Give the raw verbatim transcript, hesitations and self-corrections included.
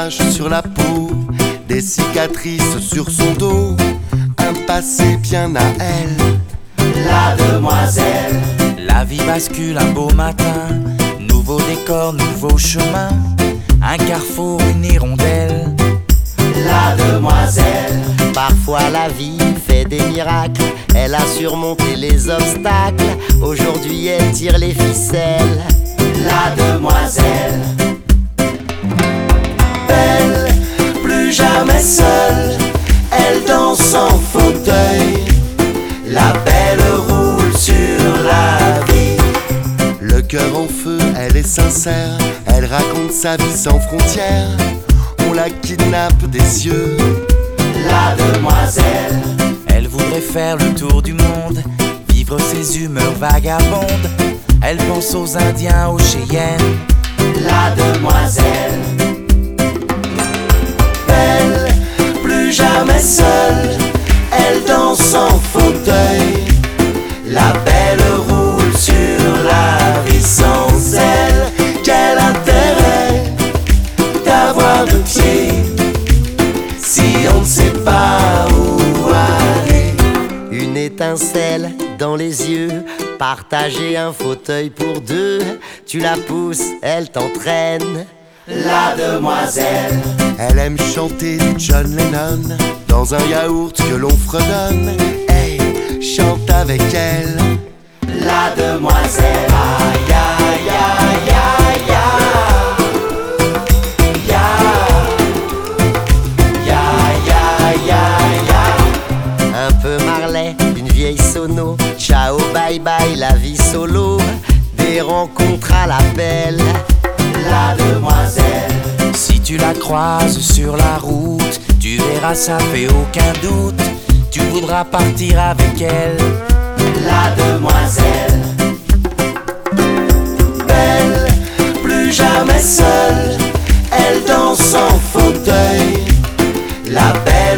taches sur la peau, des cicatrices sur son dos, un passé bien à elle, la demoiselle. La vie bascule un beau matin, nouveau décor, nouveau chemin, un carrefour, une hirondelle, la demoiselle. Parfois la vie fait des miracles, elle a surmonté les obstacles, aujourd'hui elle tire les ficelles, la demoiselle. Belle, plus jamais seule, elle danse en fauteuil, la belle roule sur la vie. le cœur en feu, elle est sincère, elle raconte sa vie sans frontières, on la kidnappe des yeux, la demoiselle. Elle voudrait faire le tour du monde, vivre ses humeurs vagabondes. Elle pense aux Indiens, aux Cheyennes, la demoiselle. Belle, plus jamais seule, elle danse en fauteuil, la belle roule sur la vie. Sans elle, quel intérêt d'avoir deux pieds si on ne sait pas où aller. une étincelle dans les yeux, partager un fauteuil pour deux, tu la pousses, elle t'entraîne, la demoiselle. elle aime chanter du John Lennon, dans un yaourt que l'on fredonne, hey, chante avec elle, la demoiselle. Aïe aïe aïe aïe aïe aïe aïe aïe aïe. un peu Marley, une vieille sono, ciao bye bye la vie solo, des rencontres à l'appel, la demoiselle. Si tu la croises sur la route, tu verras, ça fait aucun doute, tu voudras partir avec elle, la demoiselle. Belle, plus jamais seule, elle danse en fauteuil, la belle